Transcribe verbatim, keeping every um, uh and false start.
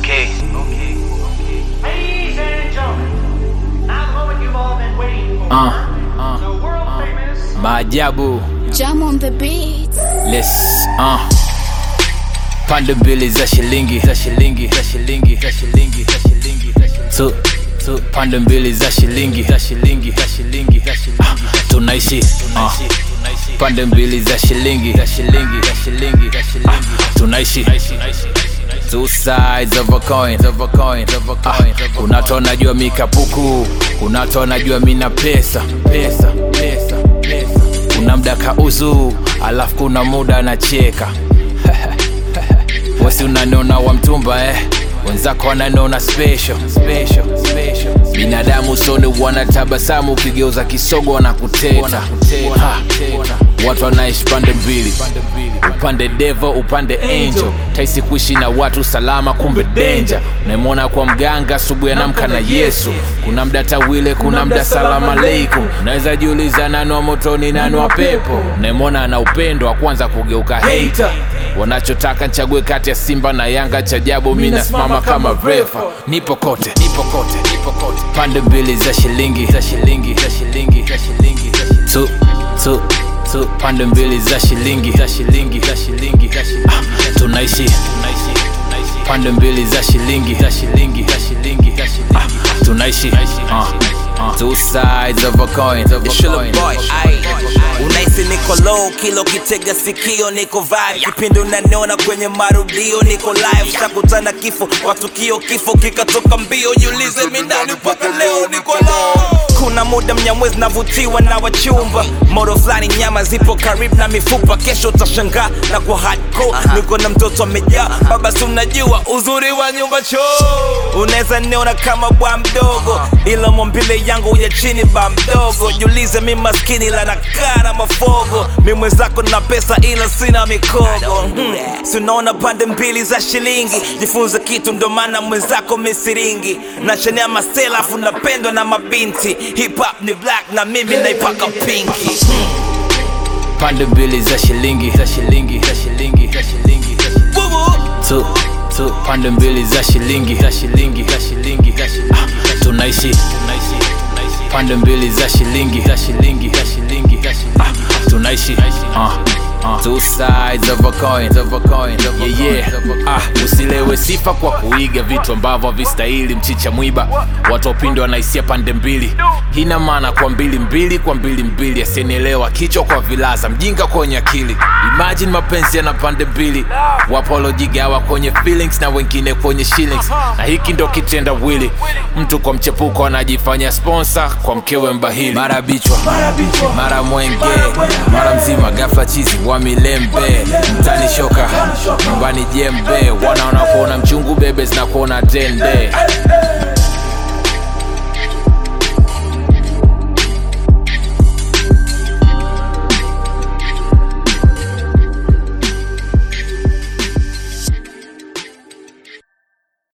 Okay. Okay. Ladies and gentlemen, now the moment you've all been waiting for. Uh, uh, the world uh, famous Maajabu. Jam on the beats. Let's uh pande mbili za shilingi za shilingi za shilingi za shilingi za shilingi tu tu pande mbili za shilingi za shilingi za shilingi za shilingi tunaishi uh. Pande mbili za shilingi za shilingi za shilingi za shilingi tunaishi two sides of a coin of a coin of a coin. Kuna watu wanajua mikapuku, kuna watu wanajua mina pesa pesa pesa pesa. Kuna mda kauzu, alafu kuna muda anacheka. Wasi unaniona wa mtumba eh, wenzako wananiona special special special. Binadamu usoni wanatabasamu, ukigeuza kisogo wanakuteta. Ha, watu wanaishi pande mbili, upande devil upande angel. Taisi kuishi na watu salama kumbe danger. Unaimwona kwa mganga asubuhi anamka na Yesu. Kuna mda tawile, kuna mda salamu aleikum. Unaweza jiuliza nani wa motoni nani wa pepo. Unaimwona ana upendo wa kwanza kugeuka hater. Wanachotaka nchague kati ya Simba na Yanga, chajabu mimi nasimama kama refa. Nipo kote, nipo kote, nipo kote. Pande mbili za shilingi, za shilingi, za shilingi, za shilingi, tu, tu, tu. Pande mbili za shilingi, za shilingi, za shilingi, za shilingi. Ah, tunaishi, tunaishi. Pande mbili za shilingi, za shilingi, za shilingi, za shilingi. Ah, tunaishi, uh, uh. Two sides of a coin, of a coin. Boy, unaisi niko low, kilo kitega sikio niko vibe. Kipindi unaniona kwenye marudio niko live. Shakutana kifo, watukio kifo kikatoka mbio. Jiulize mimi ndani mpaka leo niko low. Kuna muda mnyamwezi navutiwa na wachumba. Moto flani nyama zipo karibu na mifupa. Kesho utashangaa na kwa hardcore. Niko na mtoto amejaa, baba si unajua uzuri wa nyumba choo. Unaweza niona kama bwa mdogo, ila mwambile yangu ya chini ba mdogo. Jiulize mimi maskini ila nakaa na mafogo. Mimi mwenzako na pesa ila sina mikogo. hmm. Si unaona pande mbili za shilingi. Jifunze kitu ndo maana mwenzako misiringi. Nachanea masela afu napendwa na mabinti. Hip hop ni black na mimi naipaka pinki. hmm. Pande mbili za shilingi, za shilingi, za shilingi, za shilingi, za shilingi. Tu, tu, pande mbili za shilingi, za shilingi, za shilingi, za shilingi. Ah, tunaishi, tunaishi. Pande mbili za shilingi, za shilingi, za shilingi, za shilingi. Ah, tunaishi, uh. Uh, two sides of a coin, of a coin, of a yeah, yeah. Ah, usilewe sifa kwa kuiga vitu ambavyo havistahili. Mchicha mwiba, watu wapinde wanaisia pande mbili. Hina maana kwa mbili mbili, kwa mbili mbili. Asinielewa kichwa kwa vilaza, mjinga kwenye akili. Imagine mapenzi yana pande mbili. Wapolojigawa kwenye feelings na wengine kwenye shillings. Na hiki ndo kitenda wili. Mtu kwa mchepuko anajifanya sponsor kwa mkewe mbahili. Mara bichwa, mara mwenge, mara mzima ghafla chizi wa milembe. Mtani shoka, nyumbani jembe. Wanaona kuona mchungu bebe zina kuona tende.